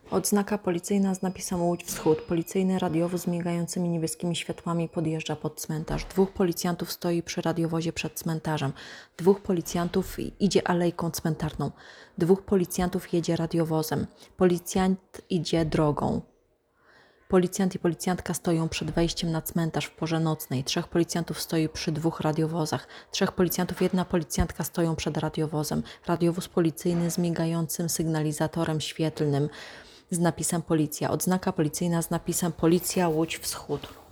Odznaka policyjna z napisem Łódź Wschód. Policyjny radiowóz z migającymi niebieskimi światłami podjeżdża pod cmentarz. 2 policjantów stoi przy radiowozie przed cmentarzem. 2 policjantów idzie alejką cmentarną. 2 policjantów jedzie radiowozem. Policjant idzie drogą. Policjant i policjantka stoją przed wejściem na cmentarz w porze nocnej. 3 policjantów stoi przy 2 radiowozach. 3 policjantów, 1 policjantka stoją przed radiowozem. Radiowóz policyjny z migającym sygnalizatorem świetlnym z napisem Policja. Odznaka policyjna z napisem Policja Łódź Wschód.